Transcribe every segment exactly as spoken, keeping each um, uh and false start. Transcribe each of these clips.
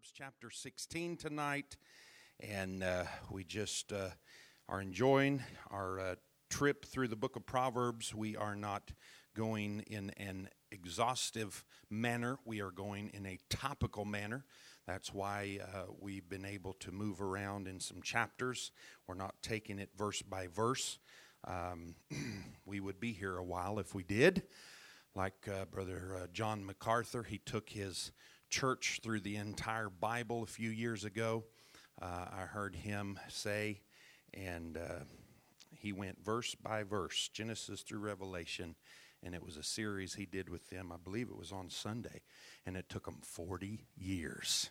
Proverbs chapter sixteen tonight, and uh, we just uh, are enjoying our uh, trip through the book of Proverbs. We are not going in an exhaustive manner. We are going in a topical manner. That's why uh, we've been able to move around in some chapters. We're not taking it verse by verse. Um, we would be here a while if we did. Like uh, Brother uh, John MacArthur, he took his church through the entire Bible a few years ago. Uh, I heard him say, and uh, he went verse by verse, Genesis through Revelation, and it was a series he did with them. I believe it was on Sunday, and it took him forty years.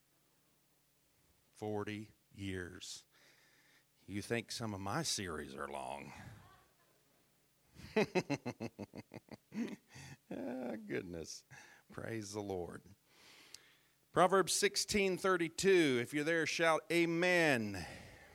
forty years. You think some of my series are long. Ah, goodness. Praise the Lord. Proverbs sixteen thirty-two. If you're there, shout amen.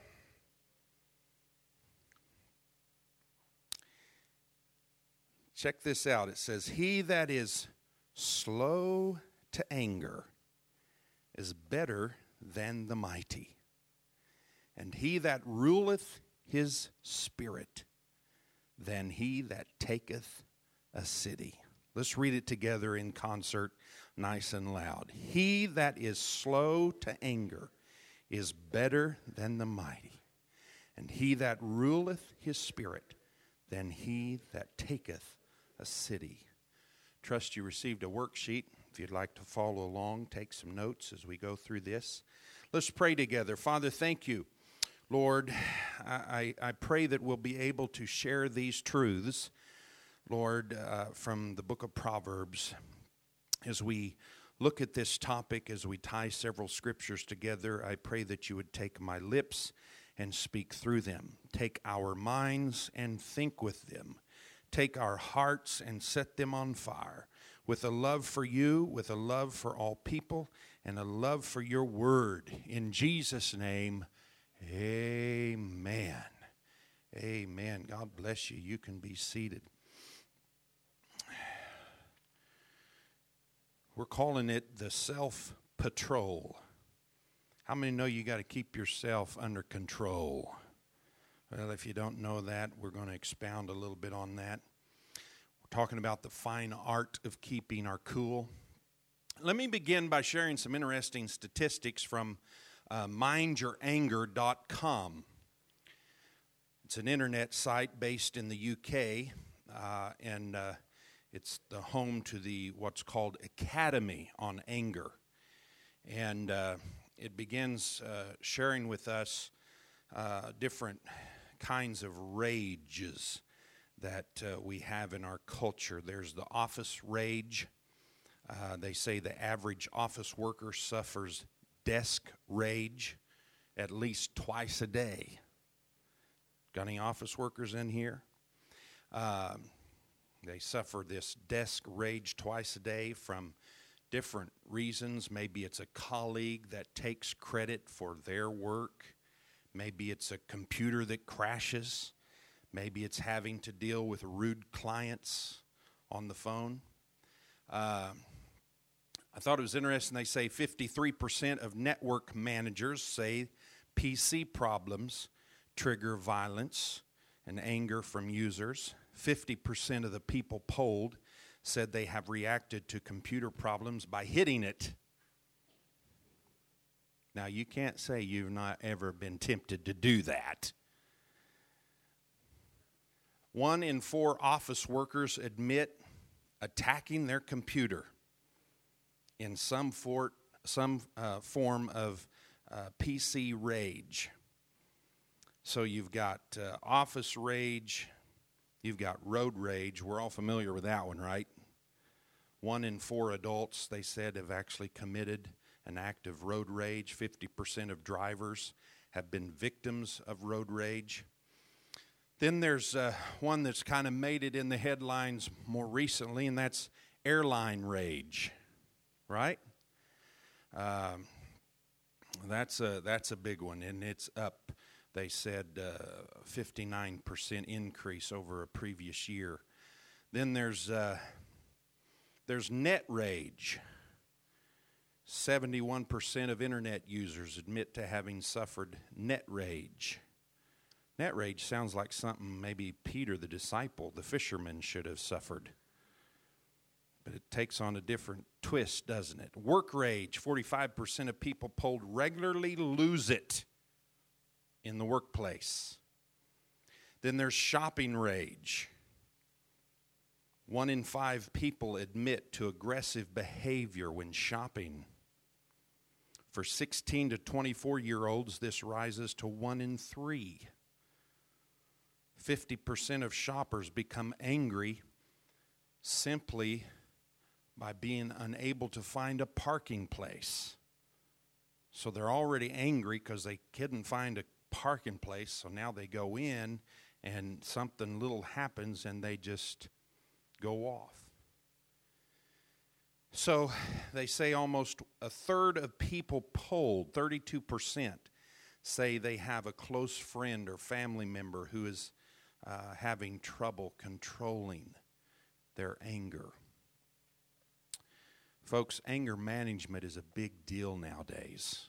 Check this out. It says, he that is slow to anger is better than the mighty, and he that ruleth his spirit than he that taketh a city. Let's read it together in concert, nice and loud. He that is slow to anger is better than the mighty, and he that ruleth his spirit than he that taketh a city. Trust you received a worksheet. If you'd like to follow along, take some notes as we go through this. Let's pray together. Father, thank you. Lord, I, I pray that we'll be able to share these truths, Lord, uh, from the book of Proverbs. As we look at this topic, as we tie several scriptures together, I pray that you would take my lips and speak through them. Take our minds and think with them. Take our hearts and set them on fire with a love for you, with a love for all people, and a love for your word. In Jesus' name, amen. Amen. God bless you. You can be seated. We're calling it the self-patrol. How many know you got to keep yourself under control? Well, if you don't know that, we're going to expound a little bit on that. We're talking about the fine art of keeping our cool. Let me begin by sharing some interesting statistics from uh, mind your anger dot com. It's an internet site based in the U K, uh, and uh, it's the home to the what's called Academy on Anger. And uh, it begins uh, sharing with us uh, different kinds of rages that uh, we have in our culture. There's the office rage. Uh, they say the average office worker suffers desk rage at least twice a day. Got any office workers in here? Um, they suffer this desk rage twice a day from different reasons. Maybe it's a colleague that takes credit for their work. Maybe it's a computer that crashes. Maybe it's having to deal with rude clients on the phone. Uh, I thought it was interesting. They say fifty-three percent of network managers say P C problems trigger violence and anger from users. fifty percent of the people polled said they have reacted to computer problems by hitting it. Now, you can't say you've not ever been tempted to do that. One in four office workers admit attacking their computer in some, for, some uh, form of uh, P C rage. So you've got uh, office rage, you've got road rage. We're all familiar with that one, right? One in four adults, they said, have actually committed an act of road rage. fifty percent of drivers have been victims of road rage. Then there's uh, one that's kind of made it in the headlines more recently, and that's airline rage, right? Um, that's a, that's a big one, and it's up, they said, uh, fifty-nine percent increase over a previous year. Then there's, uh, there's net rage. seventy-one percent of internet users admit to having suffered net rage. Net rage sounds like something maybe Peter, the disciple, the fisherman, should have suffered. But it takes on a different twist, doesn't it? Work rage, forty-five percent of people polled regularly lose it in the workplace. Then there's shopping rage. One in five people admit to aggressive behavior when shopping. For sixteen to twenty-four-year-olds, this rises to one in three. fifty percent of shoppers become angry simply by being unable to find a parking place. So they're already angry because they couldn't find a parking place, so now they go in and something little happens and they just go off. So they say almost a third of people polled, thirty-two percent, say they have a close friend or family member who is uh, having trouble controlling their anger. Folks, anger management is a big deal nowadays.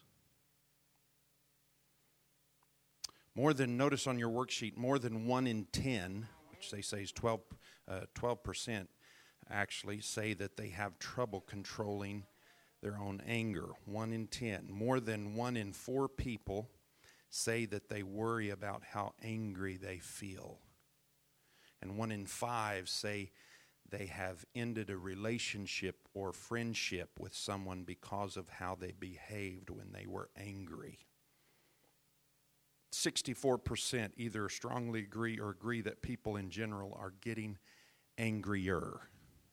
More than, notice on your worksheet, more than one in ten, which they say is twelve, uh, twelve percent, actually say that they have trouble controlling their own anger. One in ten. More than one in four people say that they worry about how angry they feel. And one in five say they have ended a relationship or friendship with someone because of how they behaved when they were angry. sixty-four percent either strongly agree or agree that people in general are getting angrier.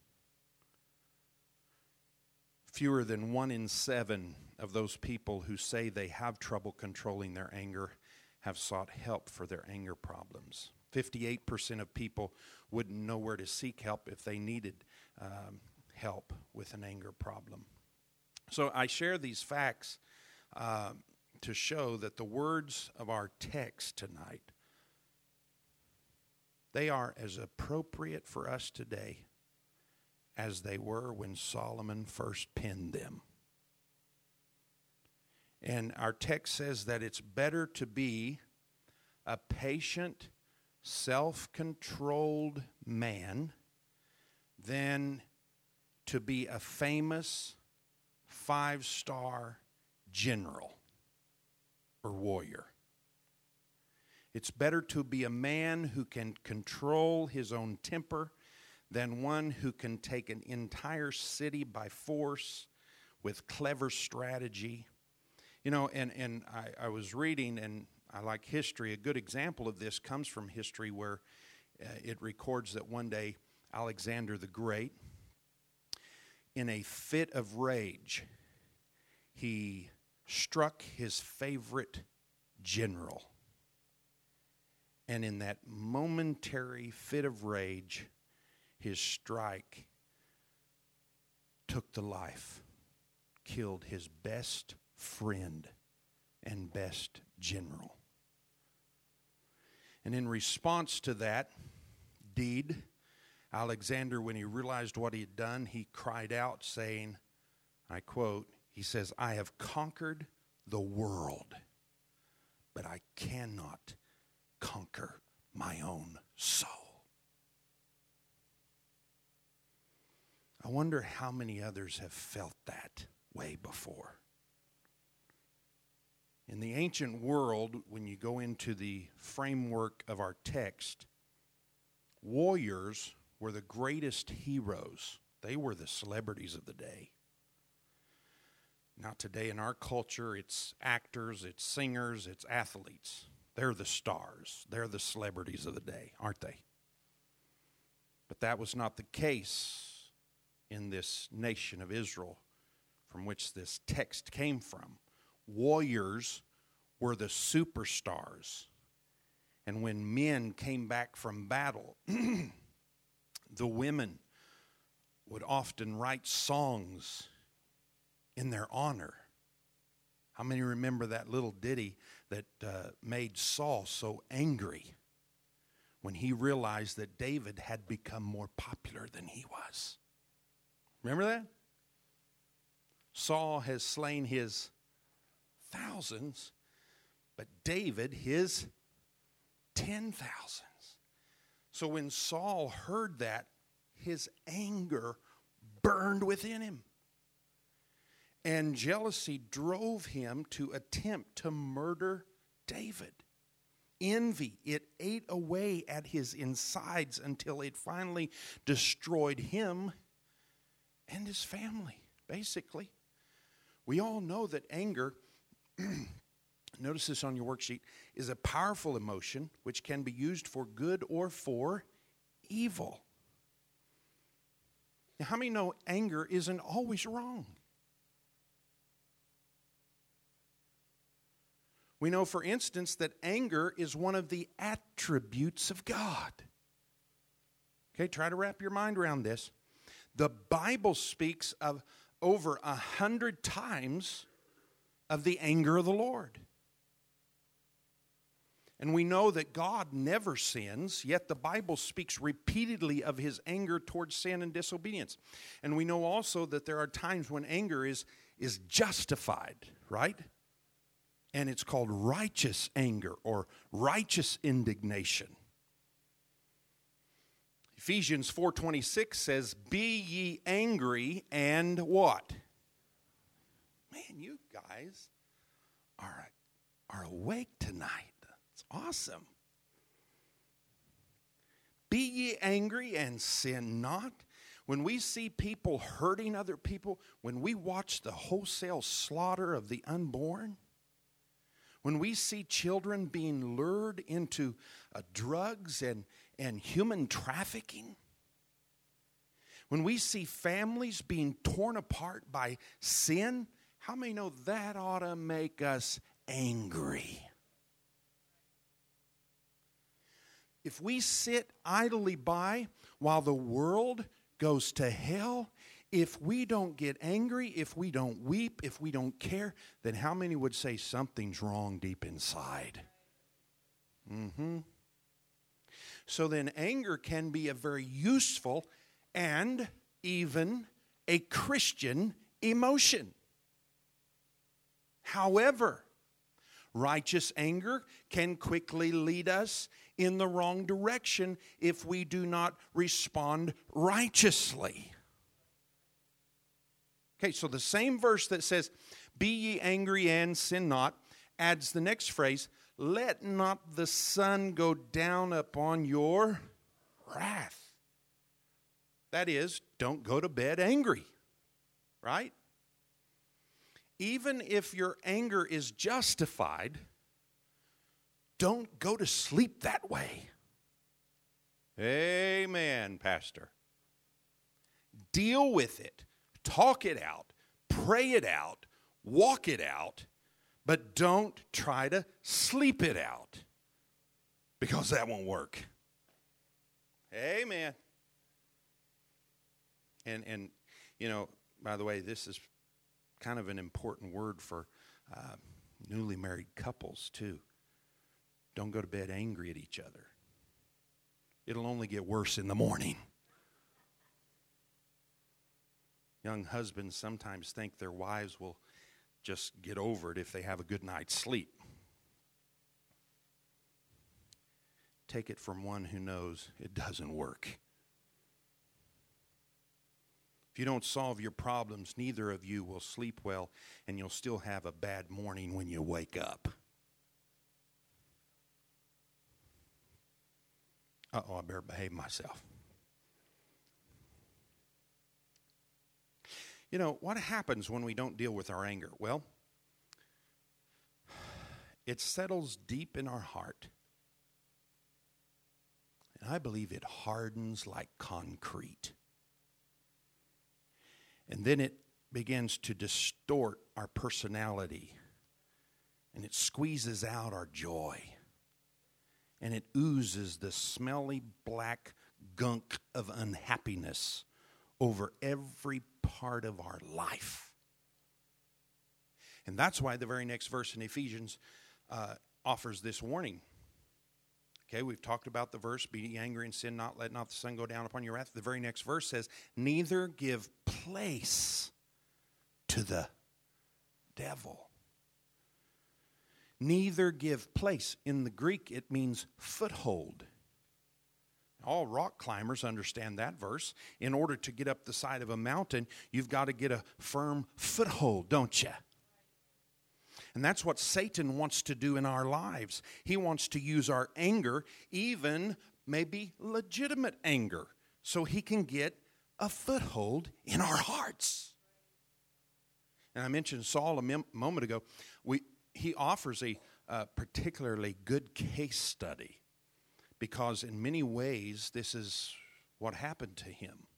Fewer than one in seven of those people who say they have trouble controlling their anger have sought help for their anger problems. fifty-eight percent of people wouldn't know where to seek help if they needed um, help with an anger problem. So I share these facts uh, to show that the words of our text tonight, they are as appropriate for us today as they were when Solomon first penned them. And our text says that it's better to be a patient, self-controlled man than to be a famous five-star general or warrior. It's better to be a man who can control his own temper than one who can take an entire city by force with clever strategy. You know, and, and I, I was reading, and I like history. A good example of this comes from history where uh, it records that one day Alexander the Great, in a fit of rage, he struck his favorite general. And in that momentary fit of rage, his strike took the life, killed his best friend and best general. And in response to that deed, Alexander, when he realized what he had done, he cried out saying, I quote, he says, I have conquered the world, but I cannot conquer my own soul. I wonder how many others have felt that way before. In the ancient world, when you go into the framework of our text, warriors were the greatest heroes. They were the celebrities of the day. Now today in our culture, it's actors, it's singers, it's athletes. They're the stars. They're the celebrities of the day, aren't they? But that was not the case in this nation of Israel from which this text came from. Warriors were the superstars. And when men came back from battle, the women would often write songs in their honor. How many remember that little ditty that uh, made Saul so angry when he realized that David had become more popular than he was? Remember that? Saul has slain his thousands, but David his ten thousands. So when Saul heard that, his anger burned within him. And jealousy drove him to attempt to murder David. Envy, it ate away at his insides until it finally destroyed him and his family, basically. We all know that anger, notice this on your worksheet, is a powerful emotion which can be used for good or for evil. Now, how many know anger isn't always wrong? We know, for instance, that anger is one of the attributes of God. Okay, try to wrap your mind around this. The Bible speaks of over a hundred times of the anger of the Lord. And we know that God never sins, yet the Bible speaks repeatedly of his anger towards sin and disobedience. And we know also that there are times when anger is, is justified, right? And it's called righteous anger or righteous indignation. Ephesians four twenty-six says, "Be ye angry and" what? Man, you guys are, are awake tonight. It's awesome. "Be ye angry and sin not." When we see people hurting other people, when we watch the wholesale slaughter of the unborn, when we see children being lured into uh, drugs and, and human trafficking, when we see families being torn apart by sin, how many know that ought to make us angry? If we sit idly by while the world goes to hell, if we don't get angry, if we don't weep, if we don't care, then how many would say something's wrong deep inside? Mm-hmm. So then anger can be a very useful and even a Christian emotion. However, righteous anger can quickly lead us in the wrong direction if we do not respond righteously. Okay, so the same verse that says, "Be ye angry and sin not," adds the next phrase, "Let not the sun go down upon your wrath." That is, don't go to bed angry, right? Even if your anger is justified, don't go to sleep that way. Amen, Pastor. Deal with it. Talk it out. Pray it out. Walk it out. But don't try to sleep it out, because that won't work. Amen. And, and you know, by the way, this is kind of an important word for uh, newly married couples, too. Don't go to bed angry at each other. It'll only get worse in the morning. Young husbands sometimes think their wives will just get over it if they have a good night's sleep. Take it from one who knows it doesn't work. If you don't solve your problems, neither of you will sleep well, and you'll still have a bad morning when you wake up. Uh-oh, I better behave myself. You know, what happens when we don't deal with our anger? Well, it settles deep in our heart. And I believe it hardens like concrete. And then it begins to distort our personality. And it squeezes out our joy. And it oozes the smelly black gunk of unhappiness over every part of our life. And that's why the very next verse in Ephesians uh, offers this warning. Okay, we've talked about the verse, "Be ye angry and sin not, let not the sun go down upon your wrath." The very next verse says, "Neither give place to the devil. Neither give place. In the Greek, it means foothold. All rock climbers understand that verse. In order to get up the side of a mountain, you've got to get a firm foothold, don't you? And that's what Satan wants to do in our lives. He wants to use our anger, even maybe legitimate anger, so he can get a foothold in our hearts. And I mentioned Saul a mem- moment ago. We, he offers a uh, particularly good case study because in many ways this is what happened to him.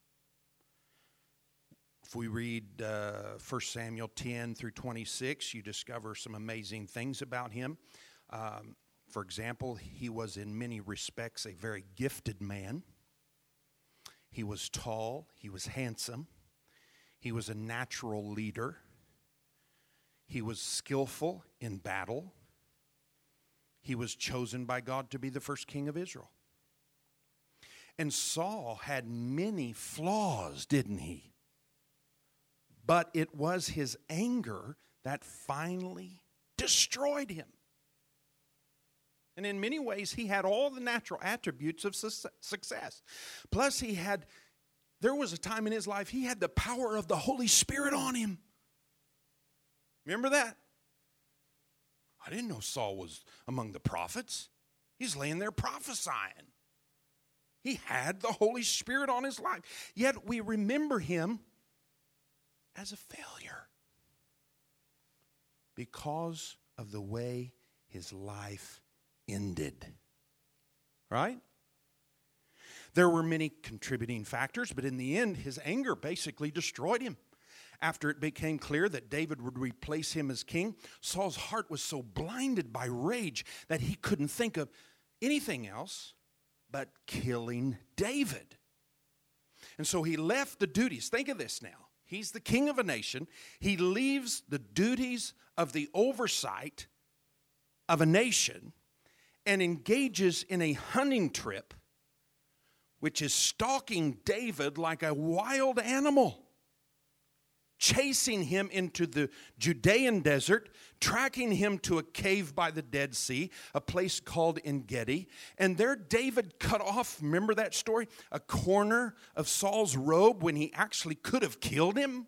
If we read uh, First Samuel ten through twenty-six, you discover some amazing things about him. Um, for example, he was in many respects a very gifted man. He was tall. He was handsome. He was a natural leader. He was skillful in battle. He was chosen by God to be the first king of Israel. And Saul had many flaws, didn't he? But it was his anger that finally destroyed him. And in many ways, he had all the natural attributes of success. Plus, he had, there was a time in his life, he had the power of the Holy Spirit on him. Remember that? I didn't know Saul was among the prophets. He's laying there prophesying. He had the Holy Spirit on his life. Yet we remember him as a failure because of the way his life ended. Right? There were many contributing factors, but in the end, his anger basically destroyed him. After it became clear that David would replace him as king, Saul's heart was so blinded by rage that he couldn't think of anything else but killing David. And so he left the duties. Think of this now. He's the king of a nation. He leaves the duties of the oversight of a nation and engages in a hunting trip, which is stalking David like a wild animal, chasing him into the Judean desert, tracking him to a cave by the Dead Sea, a place called En-Gedi. And there David cut off, remember that story? A corner of Saul's robe when he actually could have killed him.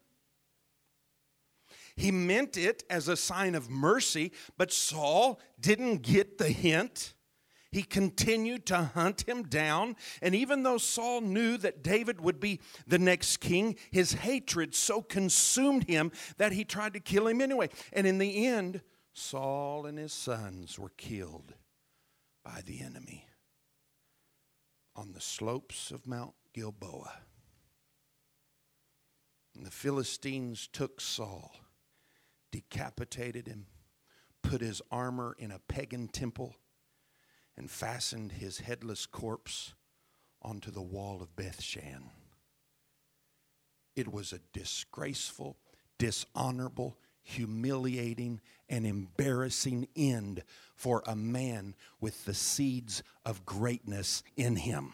He meant it as a sign of mercy, but Saul didn't get the hint. He continued to hunt him down. And even though Saul knew that David would be the next king, his hatred so consumed him that he tried to kill him anyway. And in the end, Saul and his sons were killed by the enemy on the slopes of Mount Gilboa. And the Philistines took Saul, decapitated him, put his armor in a pagan temple, and fastened his headless corpse onto the wall of Bethshan. It was a disgraceful, dishonorable, humiliating, and embarrassing end for a man with the seeds of greatness in him.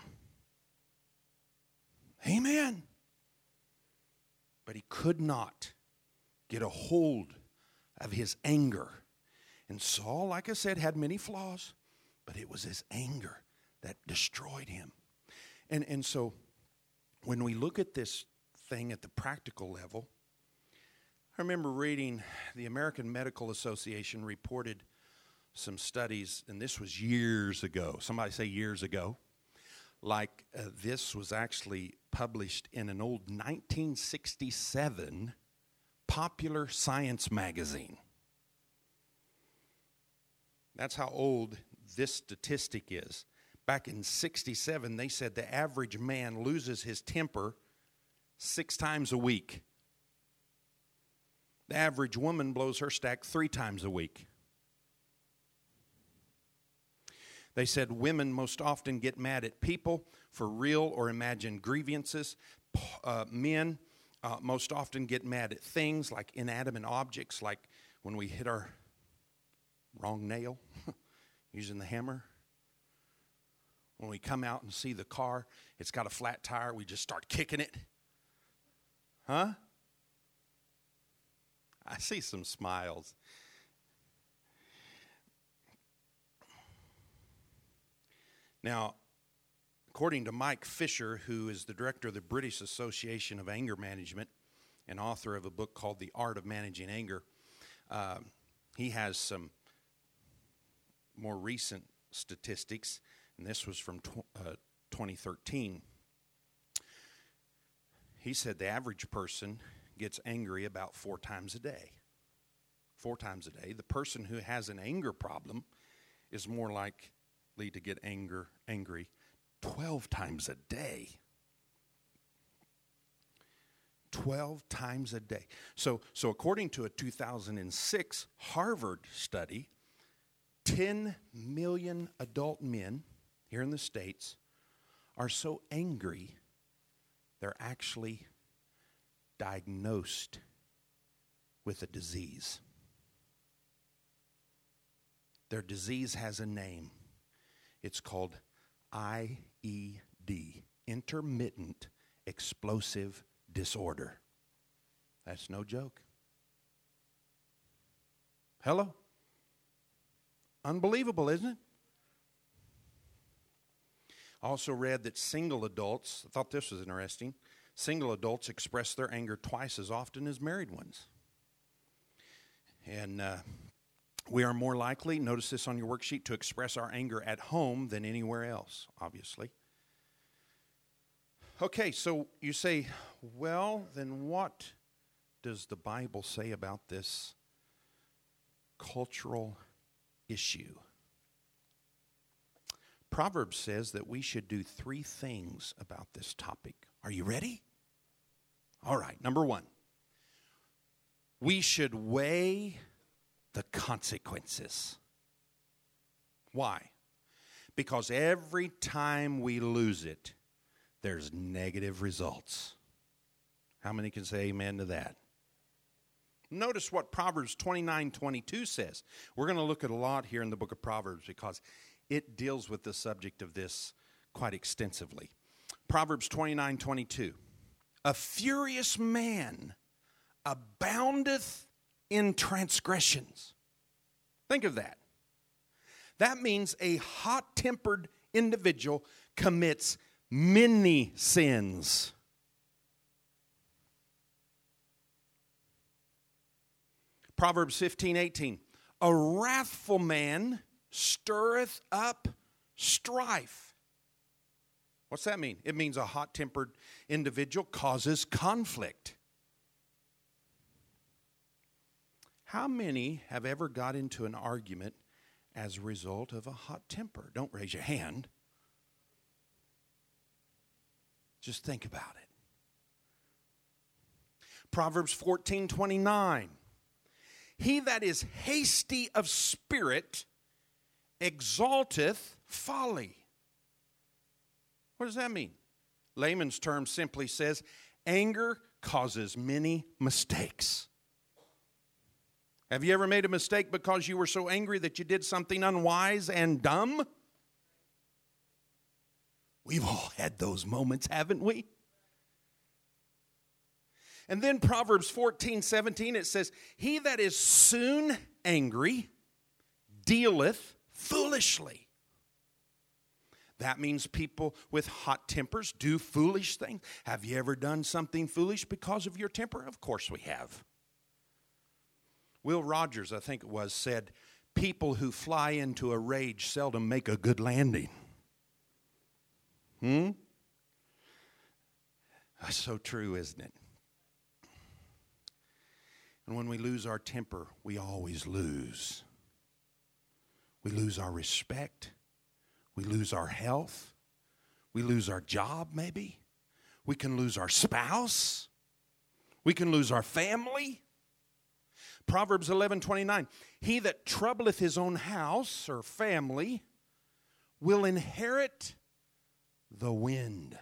Amen. But he could not get a hold of his anger. And Saul, like I said, had many flaws. But it was his anger that destroyed him. And, and so when we look at this thing at the practical level, I remember reading the American Medical Association reported some studies, and this was years ago. Somebody say years ago. Like uh, this was actually published in an old nineteen sixty-seven Popular Science magazine. That's how old this statistic is. Back in sixty-seven, they said the average man loses his temper six times a week. The average woman blows her stack three times a week. They said women most often get mad at people for real or imagined grievances. Uh, men uh, most often get mad at things like inanimate objects, like when we hit our wrong nail. Using the hammer. When we come out and see the car, it's got a flat tire, we just start kicking it. Huh? I see some smiles. Now, according to Mike Fisher, who is the director of the British Association of Anger Management and author of a book called The Art of Managing Anger, uh, he has some more recent statistics, and this was from tw- uh, twenty thirteen. He said the average person gets angry about four times a day. Four times a day. The person who has an anger problem is more likely to get anger, angry twelve times a day. twelve times a day. So, so according to a two thousand six Harvard study, ten million adult men here in the States are so angry they're actually diagnosed with a disease. Their disease has a name. It's called I E D, Intermittent Explosive Disorder. That's no joke. Hello? Unbelievable, isn't it? I also read that single adults, I thought this was interesting, single adults express their anger twice as often as married ones. And uh, we are more likely, notice this on your worksheet, to express our anger at home than anywhere else, obviously. Okay, so you say, well, then what does the Bible say about this cultural issue? Proverbs says that we should do three things about this topic. Are you ready? All right, number one, we should weigh the consequences. Why? Because every time we lose it, there's negative results. How many can say amen to that? Notice what Proverbs twenty-nine twenty-two says. We're going to look at a lot here in the book of Proverbs because it deals with the subject of this quite extensively. Proverbs twenty-nine twenty-two. A furious man aboundeth in transgressions. Think of that. That means a hot-tempered individual commits many sins. Proverbs fifteen eighteen. A wrathful man stirreth up strife. What's that mean? It means a hot-tempered individual causes conflict. How many have ever got into an argument as a result of a hot temper? Don't raise your hand. Just think about it. Proverbs fourteen twenty-nine. He that is hasty of spirit exalteth folly. What does that mean? Layman's term simply says, anger causes many mistakes. Have you ever made a mistake because you were so angry that you did something unwise and dumb? We've all had those moments, haven't we? And then Proverbs fourteen seventeen, it says, he that is soon angry dealeth foolishly. That means people with hot tempers do foolish things. Have you ever done something foolish because of your temper? Of course we have. Will Rogers, I think it was, said, people who fly into a rage seldom make a good landing. Hmm? That's so true, isn't it? And when we lose our temper, we always lose. We lose our respect. We lose our health. We lose our job, maybe. We can lose our spouse. We can lose our family. Proverbs eleven twenty-nine. He that troubleth his own house or family will inherit the wind.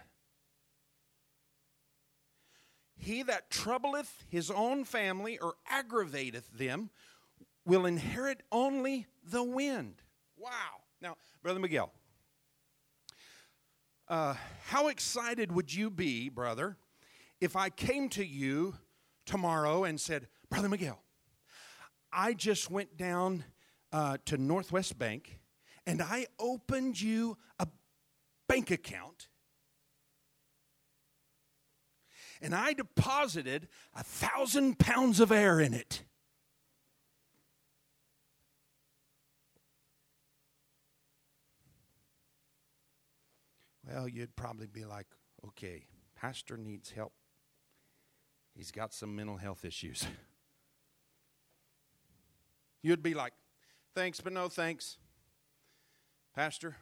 He that troubleth his own family or aggravateth them will inherit only the wind. Wow. Now, Brother Miguel, uh, how excited would you be, brother, if I came to you tomorrow and said, Brother Miguel, I just went down uh, to Northwest Bank and I opened you a bank account and I deposited a thousand pounds of air in it. Well, you'd probably be like, okay, pastor needs help. He's got some mental health issues. You'd be like, thanks, but no thanks. Pastor,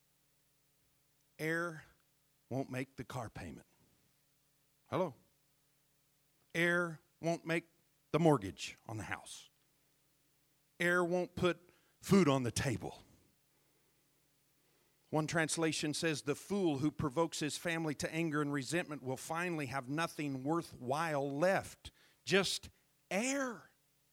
air won't make the car payment. Hello? Air won't make the mortgage on the house. Air won't put food on the table. One translation says, the fool who provokes his family to anger and resentment will finally have nothing worthwhile left. Just air.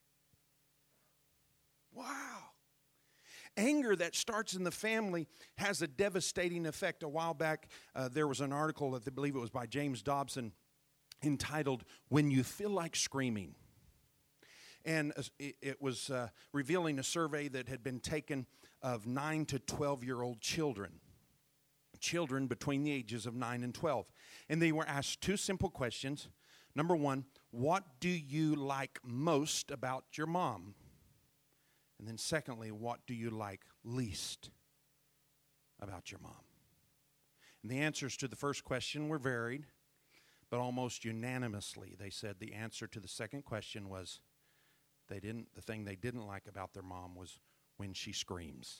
Wow. Anger that starts in the family has a devastating effect. A while back, uh, there was an article, I believe it was by James Dobson, entitled, When You Feel Like Screaming. And it was uh, revealing a survey that had been taken of nine to twelve-year-old children. Children between the ages of nine and twelve. And they were asked two simple questions. Number one, what do you like most about your mom? And then secondly, what do you like least about your mom? And the answers to the first question were varied, but almost unanimously they said the answer to the second question was they didn't, the thing they didn't like about their mom was when she screams.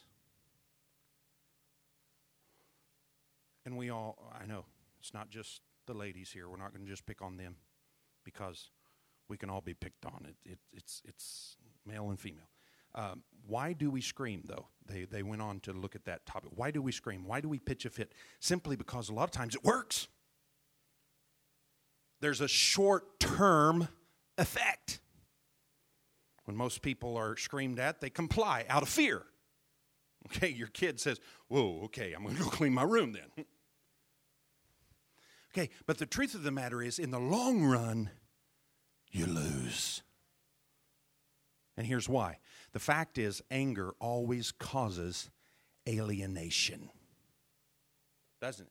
And we all, I know, it's not just the ladies here. We're not going to just pick on them because we can all be picked on. It, it, it's, it's male and female. Um, why do we scream, though? They, they went on to look at that topic. Why do we scream? Why do we pitch a fit? Simply because a lot of times it works. There's a short-term effect. When most people are screamed at, they comply out of fear. Okay, your kid says, whoa, okay, I'm going to go clean my room then. Okay, but the truth of the matter is, in the long run, you lose. And here's why. The fact is, anger always causes alienation. Doesn't it?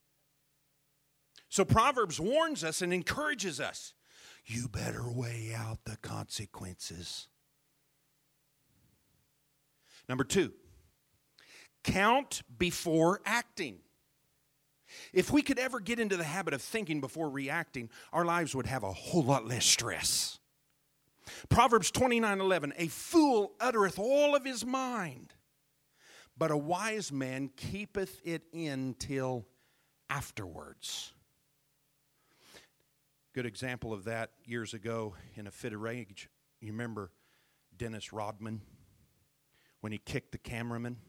So Proverbs warns us and encourages us. You better weigh out the consequences. Number two, count before acting. If we could ever get into the habit of thinking before reacting, our lives would have a whole lot less stress. Proverbs twenty-nine eleven, a fool uttereth all of his mind, but a wise man keepeth it in till afterwards. Good example of that years ago in a fit of rage. You remember Dennis Rodman when he kicked the cameraman?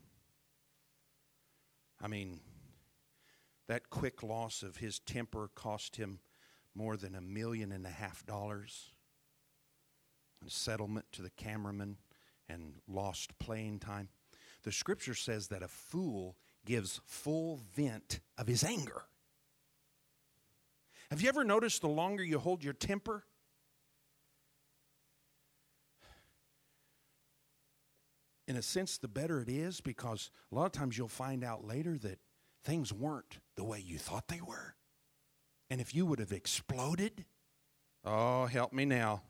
I mean, that quick loss of his temper cost him more than a million and a half dollars. A settlement to the cameraman and lost playing time. The scripture says that a fool gives full vent of his anger. Have you ever noticed the longer you hold your temper, in a sense, the better it is, because a lot of times you'll find out later that things weren't the way you thought they were. And if you would have exploded, oh, help me now.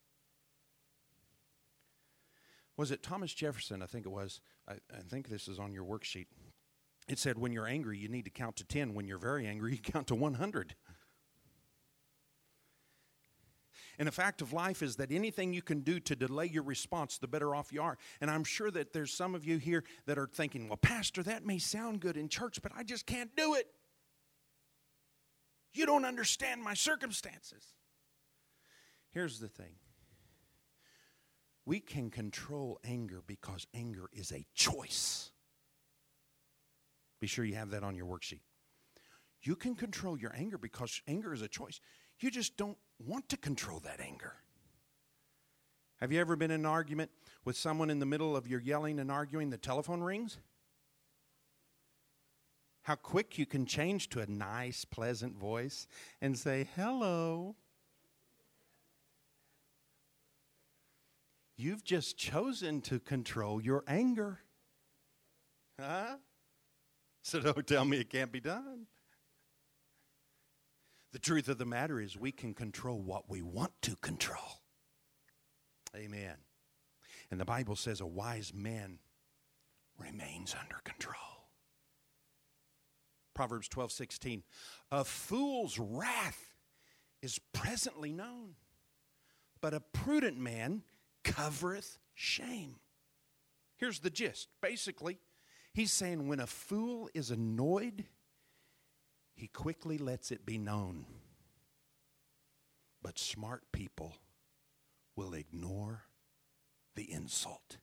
Was it Thomas Jefferson? I think it was. I, I think this is on your worksheet. It said, when you're angry, you need to count to ten. When you're very angry, you count to one hundred. And the fact of life is that anything you can do to delay your response, the better off you are. And I'm sure that there's some of you here that are thinking, well, Pastor, that may sound good in church, but I just can't do it. You don't understand my circumstances. Here's the thing. We can control anger because anger is a choice. Be sure you have that on your worksheet. You can control your anger because anger is a choice. You just don't want to control that anger. Have you ever been in an argument with someone in the middle of your yelling and arguing, the telephone rings? How quick you can change to a nice, pleasant voice and say, hello. You've just chosen to control your anger. Huh? So don't tell me it can't be done. The truth of the matter is we can control what we want to control. Amen. And the Bible says a wise man remains under control. Proverbs twelve sixteen. A fool's wrath is presently known, but a prudent man covereth shame. Here's the gist. Basically, he's saying when a fool is annoyed, he quickly lets it be known. But smart people will ignore the insult.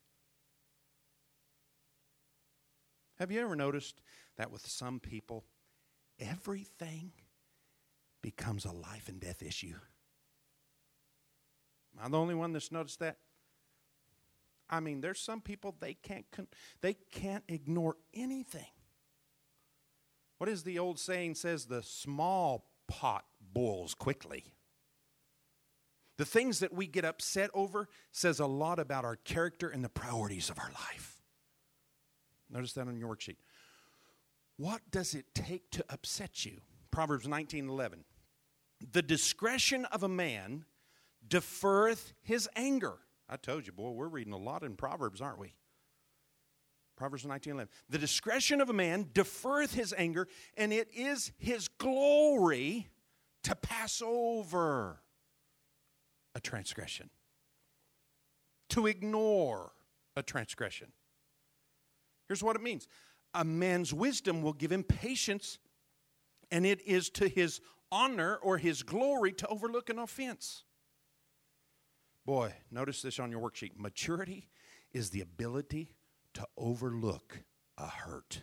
Have you ever noticed that with some people, everything becomes a life and death issue? Am I the only one that's noticed that? I mean, there's some people, they can't con- they can't ignore anything. What is the old saying says? The small pot boils quickly. The things that we get upset over says a lot about our character and the priorities of our life. Notice that on your worksheet. What does it take to upset you? Proverbs nineteen eleven. The discretion of a man deferreth his anger. I told you, boy, we're reading a lot in Proverbs, aren't we? Proverbs nineteen eleven. The discretion of a man deferreth his anger, and it is his glory to pass over a transgression. To ignore a transgression. Here's what it means. A man's wisdom will give him patience, and it is to his honor or his glory to overlook an offense. Boy, notice this on your worksheet. Maturity is the ability to overlook a hurt.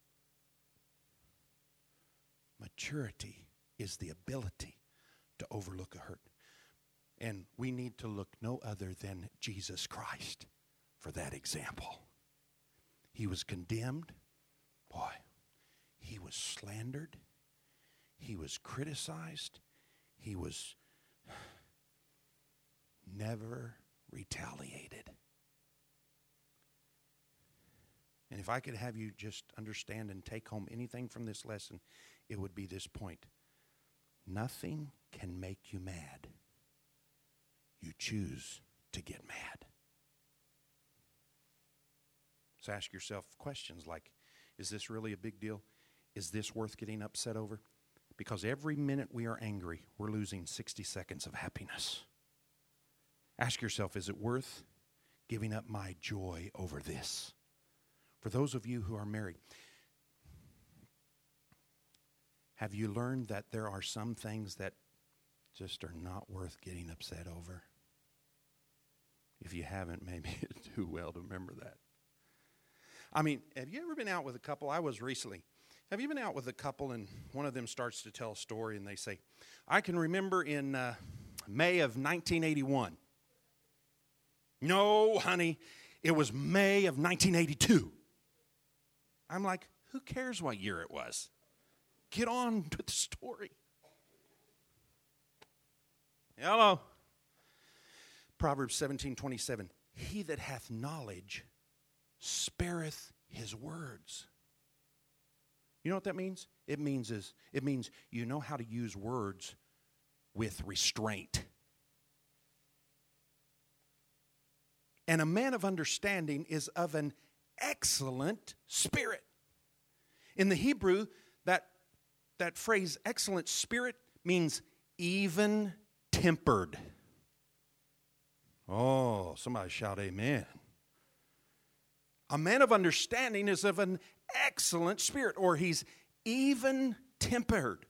Maturity is the ability to overlook a hurt. And we need to look no other than Jesus Christ for that example. He was condemned. Boy, he was slandered. He was criticized. He was never retaliated. And if I could have you just understand and take home anything from this lesson, it would be this point. Nothing can make you mad. You choose to get mad. So ask yourself questions like, is this really a big deal? Is this worth getting upset over? Because every minute we are angry, we're losing sixty seconds of happiness. Ask yourself, is it worth giving up my joy over this? For those of you who are married, have you learned that there are some things that just are not worth getting upset over? If you haven't, maybe it's too well to remember that. I mean, have you ever been out with a couple? I was recently. Have you been out with a couple and one of them starts to tell a story and they say, I can remember in uh, May of nineteen eighty-one. No, honey, it was May of nineteen eighty-two. I'm like, who cares what year it was? Get on with the story. Hello. Proverbs seventeen twenty-seven. He that hath knowledge spareth his words. You know what that means? It means is it means you know how to use words with restraint. And a man of understanding is of an excellent spirit. In the Hebrew, that, that phrase, excellent spirit, means even-tempered. Oh, somebody shout amen. A man of understanding is of an excellent spirit, or he's even-tempered.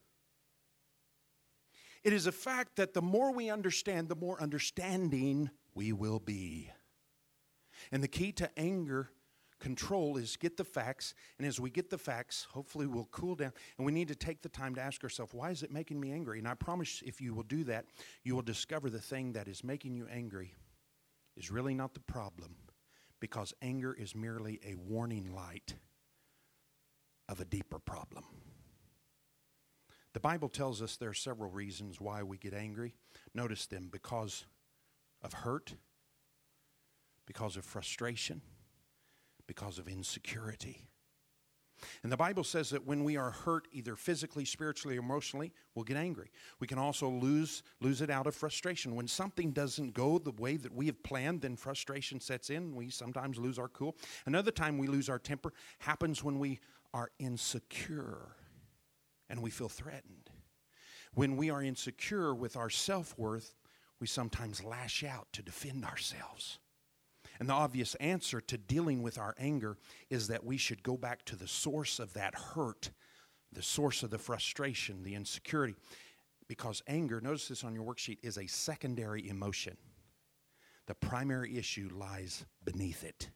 It is a fact that the more we understand, the more understanding we will be. And the key to anger control is get the facts, and as we get the facts, hopefully we'll cool down, and we need to take the time to ask ourselves, why is it making me angry? And I promise if you will do that, you will discover the thing that is making you angry is really not the problem, because anger is merely a warning light of a deeper problem. The Bible tells us there are several reasons why we get angry. Notice them: because of hurt, because of frustration, because of insecurity. And the Bible says that when we are hurt, either physically, spiritually, or emotionally, we'll get angry. We can also lose lose it out of frustration. When something doesn't go the way that we have planned, then frustration sets in. We sometimes lose our cool. Another time we lose our temper happens when we are insecure and we feel threatened. When we are insecure with our self-worth, we sometimes lash out to defend ourselves. And the obvious answer to dealing with our anger is that we should go back to the source of that hurt, the source of the frustration, the insecurity. Because anger, notice this on your worksheet, is a secondary emotion. The primary issue lies beneath it.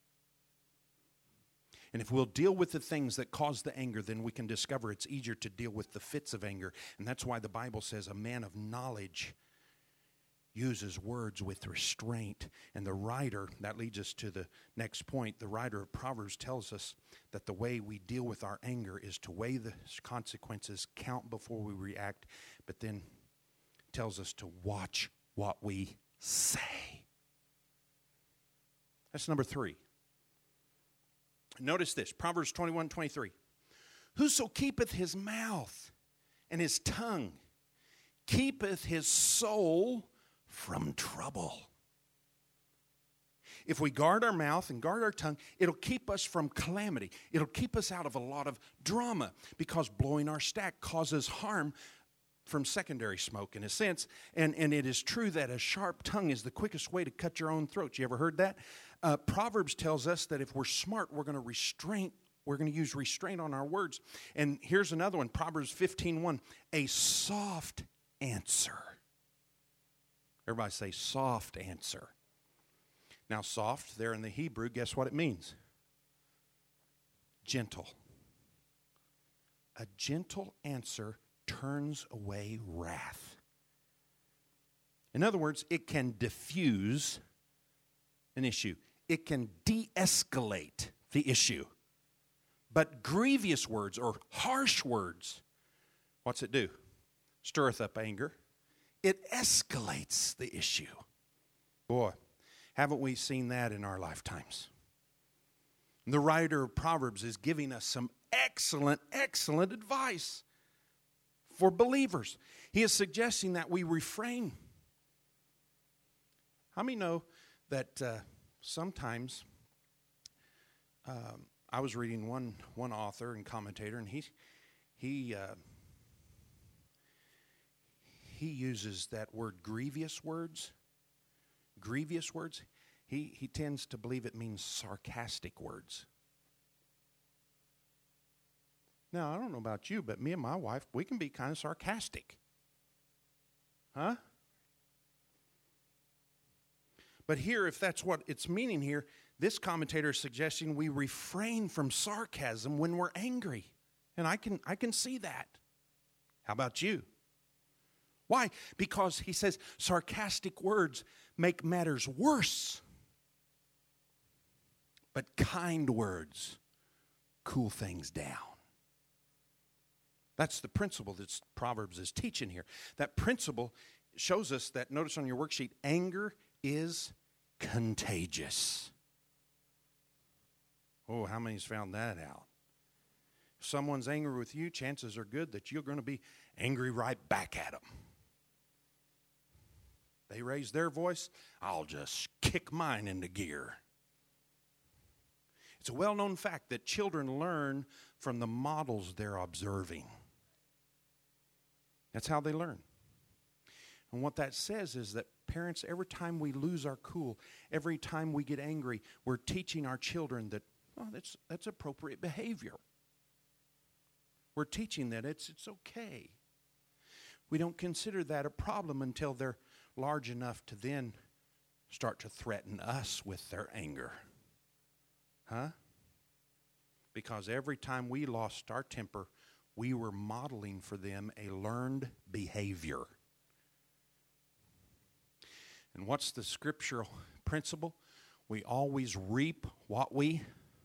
And if we'll deal with the things that cause the anger, then we can discover it's easier to deal with the fits of anger. And that's why the Bible says a man of knowledge uses words with restraint. And the writer, that leads us to the next point, the writer of Proverbs tells us that the way we deal with our anger is to weigh the consequences, count before we react, but then tells us to watch what we say. That's number three. Notice this, Proverbs twenty-one twenty-three. Whoso keepeth his mouth and his tongue keepeth his soul from trouble. If we guard our mouth and guard our tongue, it'll keep us from calamity. It'll keep us out of a lot of drama, because blowing our stack causes harm from secondary smoke in a sense. And, and it is true that a sharp tongue is the quickest way to cut your own throat. You ever heard that? Uh, Proverbs tells us that if we're smart, we're going to restrain. We're going to use restraint on our words. And here's another one, Proverbs fifteen one. A soft answer. Everybody say soft answer. Now soft, there in the Hebrew, guess what it means? Gentle. A gentle answer turns away wrath. In other words, it can diffuse an issue. It can de-escalate the issue. But grievous words or harsh words, what's it do? Stirreth up anger. It escalates the issue. Boy, haven't we seen that in our lifetimes? The writer of Proverbs is giving us some excellent, excellent advice for believers. He is suggesting that we refrain. How many know that uh, sometimes, um, I was reading one one author and commentator, and he he uh, he uses that word grievous words. Grievous words. He he tends to believe it means sarcastic words. Now, I don't know about you, but me and my wife, we can be kind of sarcastic. Huh? But here, if that's what it's meaning here, this commentator is suggesting we refrain from sarcasm when we're angry. And I can I can see that. How about you? Why? Because he says sarcastic words make matters worse. But kind words cool things down. That's the principle that Proverbs is teaching here. That principle shows us that, notice on your worksheet, anger is contagious. Oh, how many's found that out? If someone's angry with you, chances are good that you're going to be angry right back at them. They raise their voice, I'll just kick mine into gear. It's a well-known fact that children learn from the models they're observing. That's how they learn. And what that says is that parents, every time we lose our cool, every time we get angry, we're teaching our children that, oh, that's that's appropriate behavior. We're teaching that it's it's okay. We don't consider that a problem until they're large enough to then start to threaten us with their anger. Huh? Because every time we lost our temper, we were modeling for them a learned behavior. And what's the scriptural principle? We always reap what we...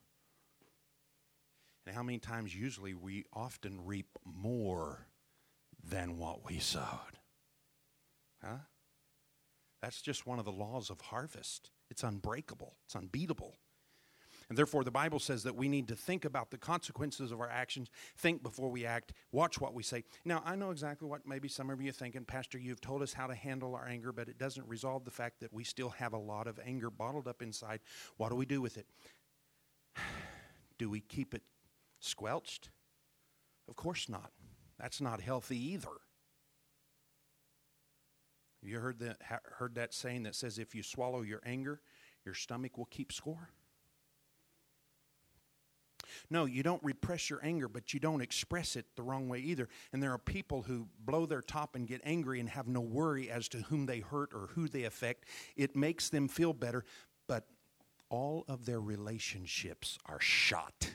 And how many times usually we often reap more than what we sowed? Huh? That's just one of the laws of harvest It's unbreakable. It's unbeatable. And therefore, the Bible says that we need to think about the consequences of our actions, think before we act, watch what we say. Now, I know exactly what maybe some of you are thinking, Pastor, you've told us how to handle our anger, but it doesn't resolve the fact that we still have a lot of anger bottled up inside. What do we do with it? Do we keep it squelched? Of course not. That's not healthy either. Have you heard that, heard that saying that says if you swallow your anger, your stomach will keep score? No, you don't repress your anger, but you don't express it the wrong way either. And there are people who blow their top and get angry and have no worry as to whom they hurt or who they affect. It makes them feel better, but all of their relationships are shot.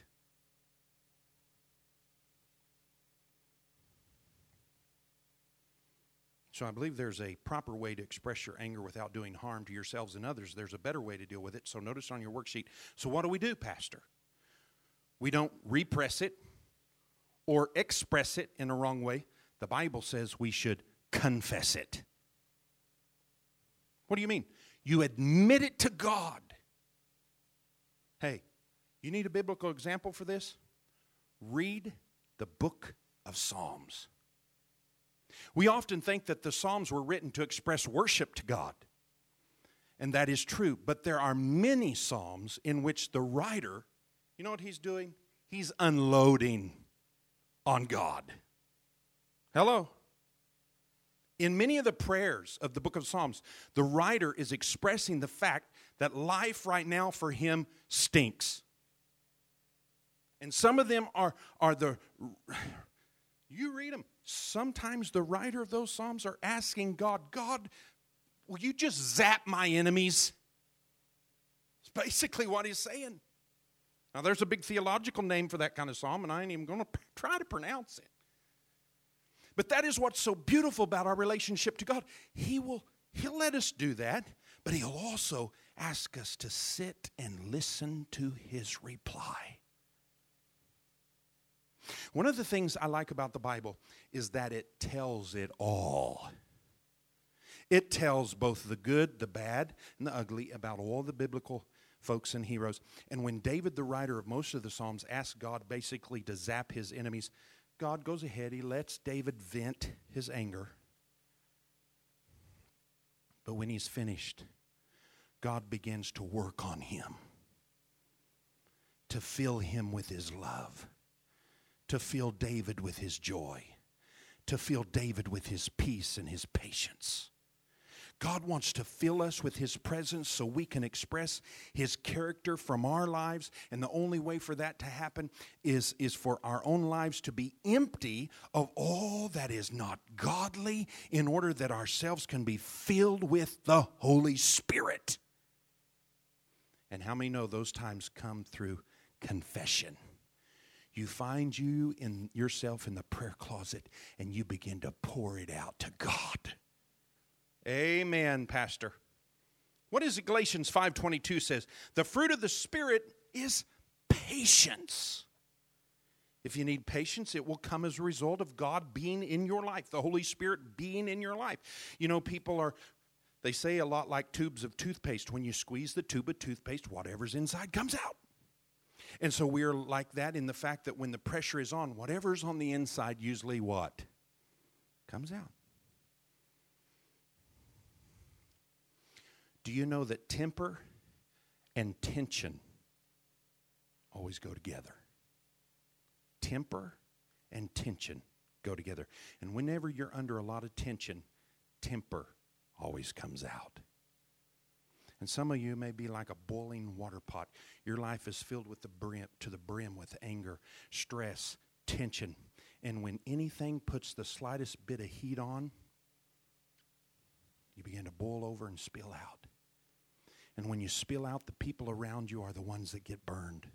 So I believe there's a proper way to express your anger without doing harm to yourselves and others. There's a better way to deal with it. So notice on your worksheet. So what do we do, Pastor? We don't repress it or express it in a wrong way. The Bible says we should confess it. What do you mean? You admit it to God. Hey, you need a biblical example for this? Read the book of Psalms. We often think that the Psalms were written to express worship to God. And that is true. But there are many Psalms in which the writer, you know what he's doing? He's unloading on God. Hello? In many of the prayers of the book of Psalms, the writer is expressing the fact that life right now for him stinks. And some of them are, are the, you read them, sometimes the writer of those Psalms are asking God, God, will you just zap my enemies? It's basically what he's saying. Now, there's a big theological name for that kind of psalm, and I ain't even going to try to pronounce it. But that is what's so beautiful about our relationship to God. He will, He'll let us do that, but He'll also ask us to sit and listen to His reply. One of the things I like about the Bible is that it tells it all. It tells both the good, the bad, and the ugly about all the biblical folks and heroes. And when David, the writer of most of the Psalms, asks God basically to zap his enemies, God goes ahead, he lets David vent his anger. But when he's finished, God begins to work on him, to fill him with his love, to fill David with his joy, to fill David with his peace and his patience. God wants to fill us with His presence so we can express His character from our lives. And the only way for that to happen is, is for our own lives to be empty of all that is not godly in order that ourselves can be filled with the Holy Spirit. And how many know those times come through confession? You find you in yourself in the prayer closet and you begin to pour it out to God. Amen, Pastor. What is it Galatians five twenty-two says? The fruit of the Spirit is patience. If you need patience, it will come as a result of God being in your life, the Holy Spirit being in your life. You know, people are, they say a lot like tubes of toothpaste. When you squeeze the tube of toothpaste, whatever's inside comes out. And so we're like that in the fact that when the pressure is on, whatever's on the inside usually what? Comes out. Do you know that temper and tension always go together? Temper and tension go together. And whenever you're under a lot of tension, temper always comes out. And some of you may be like a boiling water pot. Your life is filled with the brim, to the brim with anger, stress, tension. And when anything puts the slightest bit of heat on, you begin to boil over and spill out. And when you spill out, the people around you are the ones that get burned.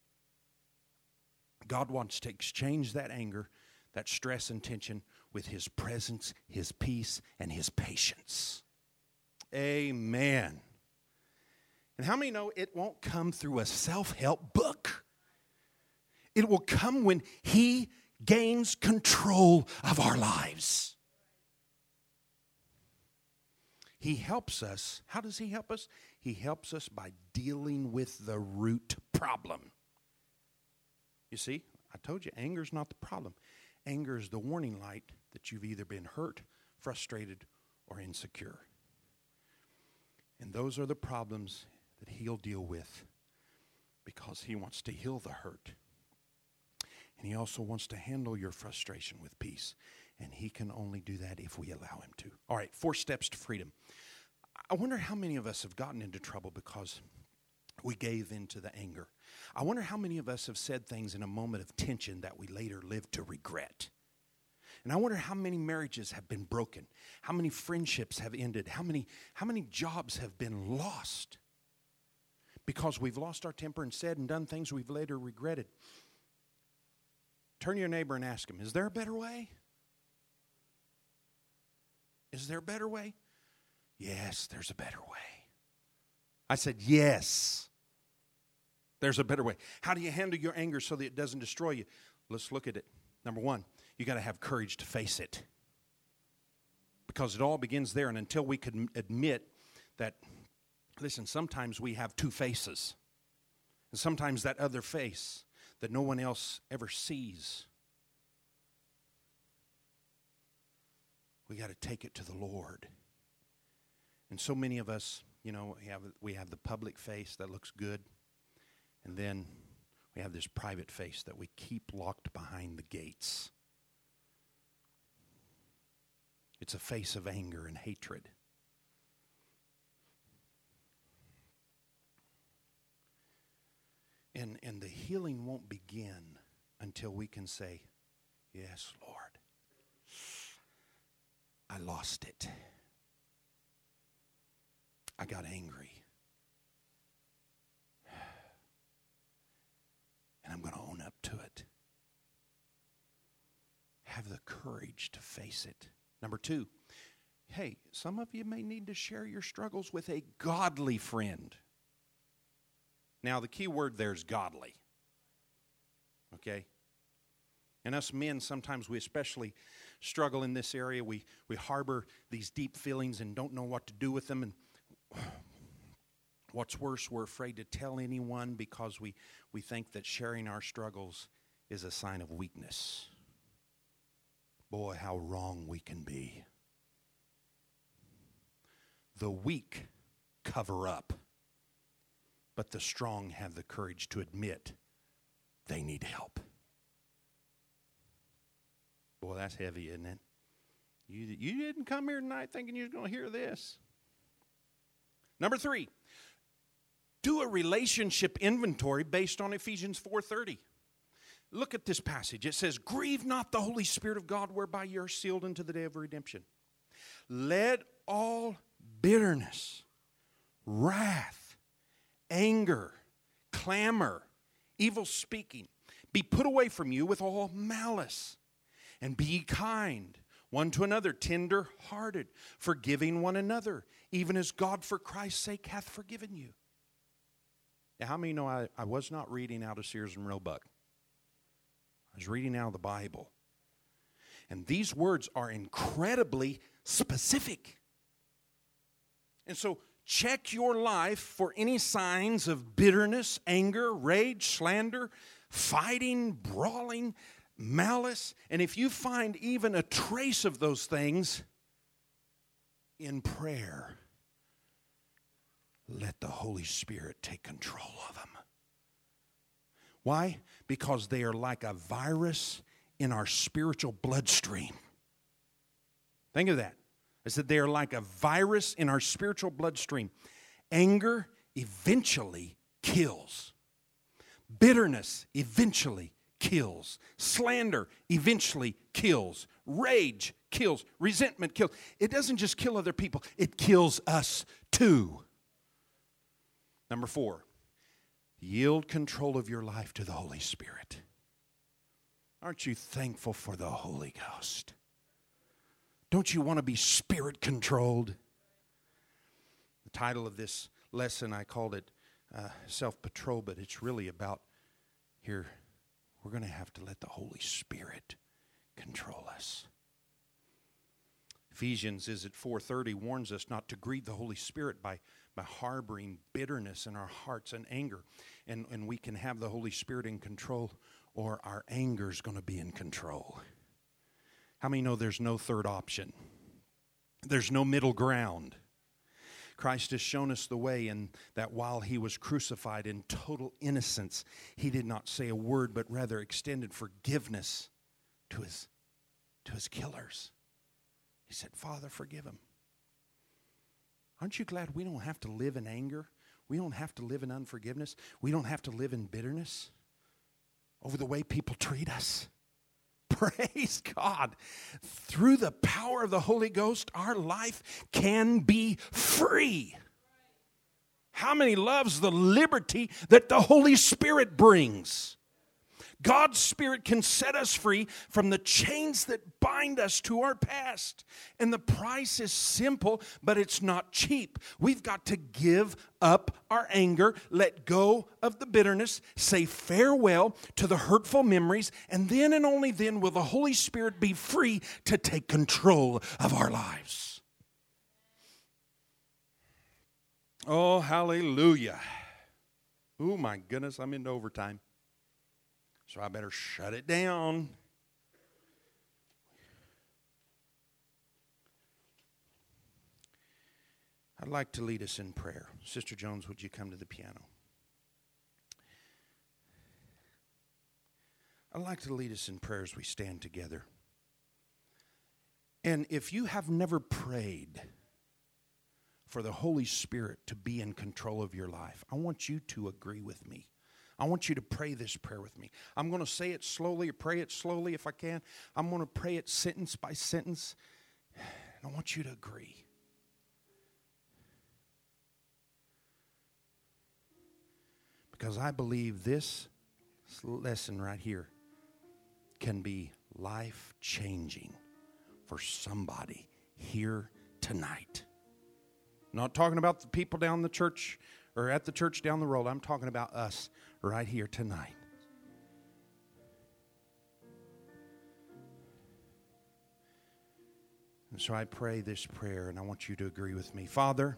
God wants to exchange that anger, that stress and tension with His presence, His peace, and His patience. Amen. And how many know it won't come through a self-help book? It will come when He gains control of our lives. He helps us. How does He help us? He helps us by dealing with the root problem. You see, I told you, anger is not the problem. Anger is the warning light that you've either been hurt, frustrated, or insecure. And those are the problems that He'll deal with because He wants to heal the hurt. And He also wants to handle your frustration with peace. And He can only do that if we allow Him to. All right, four steps to freedom. I wonder how many of us have gotten into trouble because we gave in to the anger. I wonder how many of us have said things in a moment of tension that we later live to regret. And I wonder how many marriages have been broken, how many friendships have ended, how many, how many jobs have been lost because we've lost our temper and said and done things we've later regretted. Turn to your neighbor and ask him, is there a better way? Is there a better way? Yes, there's a better way. I said, yes, there's a better way. How do you handle your anger so that it doesn't destroy you? Let's look at it. Number one, you got to have courage to face it. Because it all begins there. And until we can admit that, listen, sometimes we have two faces. And sometimes that other face that no one else ever sees, we got to take it to the Lord. And so many of us, you know, we have, we have the public face that looks good. And then we have this private face that we keep locked behind the gates. It's a face of anger and hatred. And, and the healing won't begin until we can say, yes, Lord, I lost it. I got angry. And I'm going to own up to it. Have the courage to face it. Number two, hey, some of you may need to share your struggles with a godly friend. Now, the key word there is godly. Okay? And us men, sometimes we especially struggle in this area. We, we harbor these deep feelings and don't know what to do with them. And what's worse, we're afraid to tell anyone because we, we think that sharing our struggles is a sign of weakness. Boy, how wrong we can be. The weak cover up, but the strong have the courage to admit they need help. Boy, that's heavy, isn't it? You, you didn't come here tonight thinking you were going to hear this. Number three, do a relationship inventory based on Ephesians four thirty. Look at this passage. It says, grieve not the Holy Spirit of God, whereby you are sealed unto the day of redemption. Let all bitterness, wrath, anger, clamor, evil speaking be put away from you with all malice. And be ye kind one to another, tender-hearted, forgiving one another, even as God for Christ's sake hath forgiven you. Now, how many know I, I was not reading out of Sears and Roebuck? I was reading out of the Bible. And these words are incredibly specific. And so check your life for any signs of bitterness, anger, rage, slander, fighting, brawling, malice. And if you find even a trace of those things, in prayer, let the Holy Spirit take control of them. Why? Because they are like a virus in our spiritual bloodstream. Think of that. I said they are like a virus in our spiritual bloodstream. Anger eventually kills. Bitterness eventually kills. Slander eventually kills. Rage kills. Resentment kills. It doesn't just kill other people, it kills us too. Number four, yield control of your life to the Holy Spirit. Aren't you thankful for the Holy Ghost? Don't you want to be Spirit controlled? The title of this lesson, I called it uh, Self-Patrol, but it's really about here, we're going to have to let the Holy Spirit control us. Ephesians is at four thirty warns us not to grieve the Holy Spirit by, by harboring bitterness in our hearts and anger. And, and we can have the Holy Spirit in control, or our anger is going to be in control. How many know there's no third option? There's no middle ground. Christ has shown us the way in that while he was crucified in total innocence, he did not say a word, but rather extended forgiveness to his, to his killers. He said, Father, forgive him. Aren't you glad we don't have to live in anger? We don't have to live in unforgiveness. We don't have to live in bitterness over the way people treat us. Praise God. Through the power of the Holy Ghost, our life can be free. How many loves the liberty that the Holy Spirit brings? God's Spirit can set us free from the chains that bind us to our past. And the price is simple, but it's not cheap. We've got to give up our anger, let go of the bitterness, say farewell to the hurtful memories, and then and only then will the Holy Spirit be free to take control of our lives. Oh, hallelujah. Oh, my goodness, I'm into overtime. So I better shut it down. I'd like to lead us in prayer. Sister Jones, would you come to the piano? I'd like to lead us in prayer as we stand together. And if you have never prayed for the Holy Spirit to be in control of your life, I want you to agree with me. I want you to pray this prayer with me. I'm going to say it slowly, or pray it slowly if I can. I'm going to pray it sentence by sentence. And I want you to agree. Because I believe this lesson right here can be life-changing for somebody here tonight. I'm not talking about the people down the church or at the church down the road. I'm talking about us right here tonight. And so I pray this prayer, and I want you to agree with me. Father,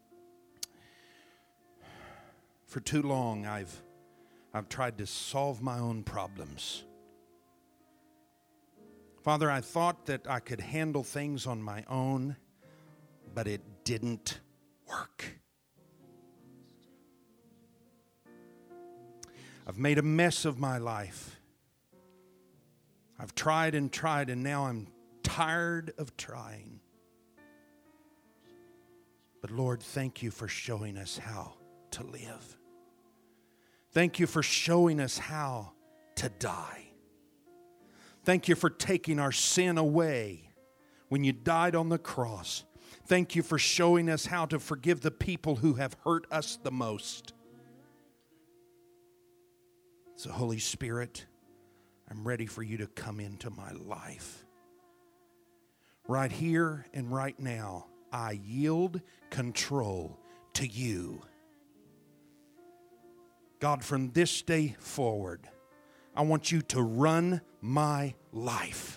for too long I've I've tried to solve my own problems. Father, I thought that I could handle things on my own, but it didn't work. I've made a mess of my life. I've tried and tried, and now I'm tired of trying. But Lord, thank you for showing us how to live. Thank you for showing us how to die. Thank you for taking our sin away when you died on the cross. Thank you for showing us how to forgive the people who have hurt us the most. So, Holy Spirit, I'm ready for you to come into my life. Right here and right now, I yield control to you. God, from this day forward, I want you to run my life.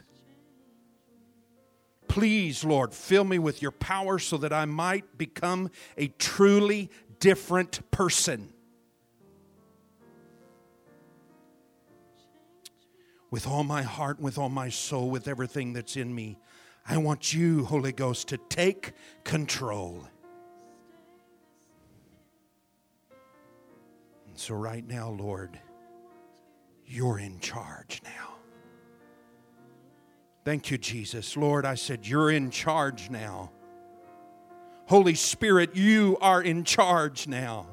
Please, Lord, fill me with your power so that I might become a truly different person. With all my heart, with all my soul, with everything that's in me, I want you, Holy Ghost, to take control. And so right now, Lord, you're in charge now. Thank you, Jesus. Lord, I said you're in charge now. Holy Spirit, you are in charge now.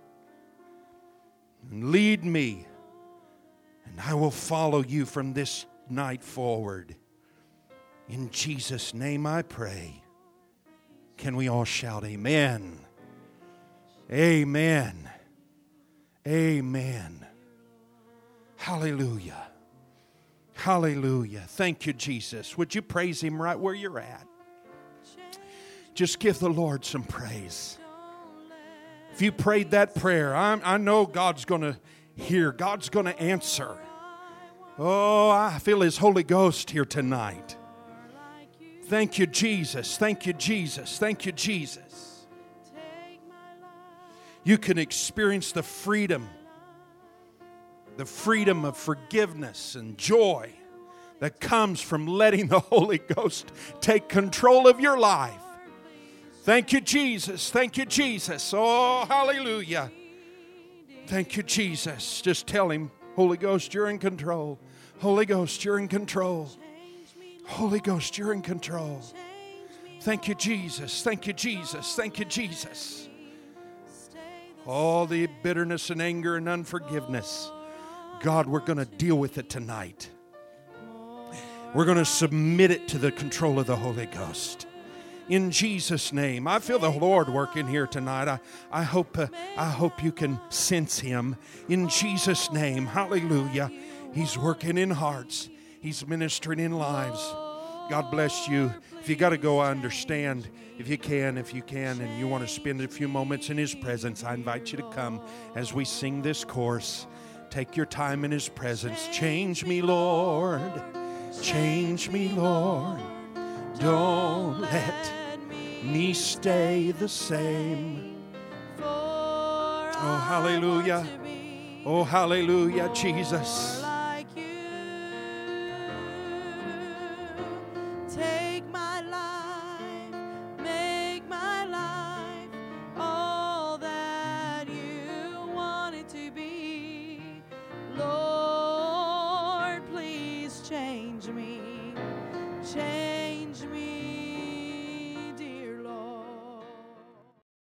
And lead me, and I will follow you from this night forward. In Jesus' name I pray. Can we all shout amen? Amen. Amen. Hallelujah. Hallelujah. Thank you, Jesus. Would you praise him right where you're at? Just give the Lord some praise. If you prayed that prayer, I'm, I know God's going to hear. God's going to answer. Oh, I feel his Holy Ghost here tonight. Thank you, Jesus. Thank you, Jesus. Thank you, Jesus. You can experience the freedom, the freedom of forgiveness and joy that comes from letting the Holy Ghost take control of your life. Thank you, Jesus. Thank you, Jesus. Oh, hallelujah. Thank you, Jesus. Just tell Him, Holy Ghost, you're in control. Holy Ghost, you're in control. Holy Ghost, you're in control. Thank you, Jesus. Thank you, Jesus. Thank you, Jesus. All the bitterness and anger and unforgiveness, God, we're going to deal with it tonight. We're going to submit it to the control of the Holy Ghost. In Jesus' name. I feel the Lord working here tonight. I, I hope uh, I hope you can sense Him. In Jesus' name. Hallelujah. He's working in hearts. He's ministering in lives. God bless you. If you got to go, I understand. If you can, if you can, and you want to spend a few moments in His presence, I invite you to come as we sing this chorus. Take your time in His presence. Change me, Lord. Change me, Lord. Don't let me stay the same. Oh, hallelujah. Oh, hallelujah, Jesus.